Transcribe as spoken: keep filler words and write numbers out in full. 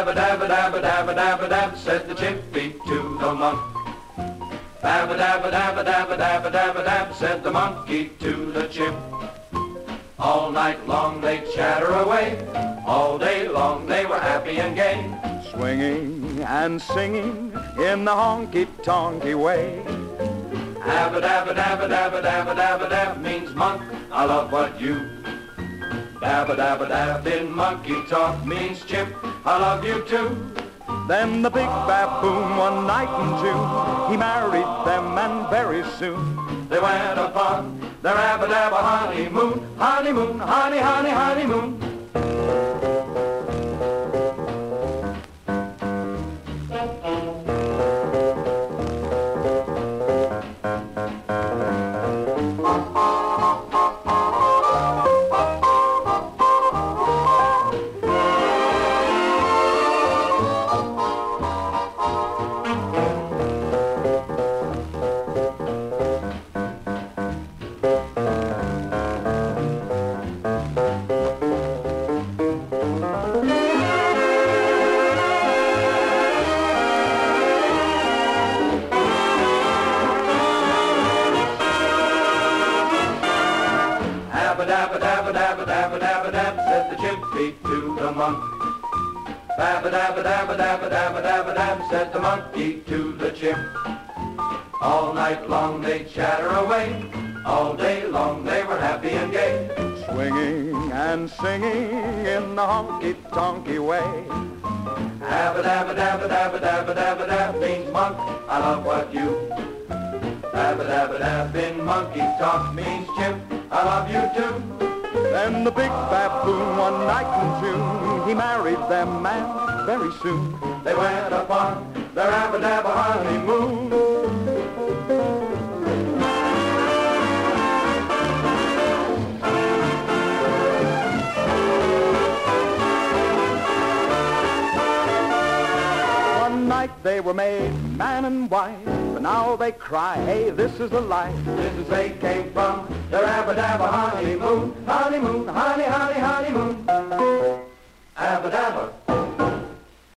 Dabba dabba dabba dabba dabba dab, said the chimpy to the monk. Dabba dabba dabba dabba dabba dabba dab, said the monkey to the chimp. All night long they'd chatter away, all day long they were happy and gay, swinging and singing in the honky-tonky way. Dabba dabba dabba dabba dabba dabba dab means monk, I love what you. Dabba dabba dab in monkey talk means chimp, I love you too. Then the big baboon one night in June, he married them and very soon they went upon their abba dabba honeymoon, honeymoon, honey, honey, honeymoon. Dabba dabba dabba dabba dabba dabba dab, said the chimpy to the monk. Dabba dabba dabba dabba dabba dabba dab, said the monkey to the chimp. All night long they'd chatter away, all day long they were happy and gay, swinging and singing in the honky-tonky way. Dabba dabba dabba dabba dabba dabba dab means monk, I love what you. Dabba dabba dab in monkey talk means chimp, I love you too. Then the big baboon one night in June, he married them and very soon they went upon their abba dabba honeymoon. One night they were made man and wife, but now they cry, hey, this is the life. This is they came from their abba dabba honeymoon, honeymoon, honey, honey, honeymoon. Abba dabba.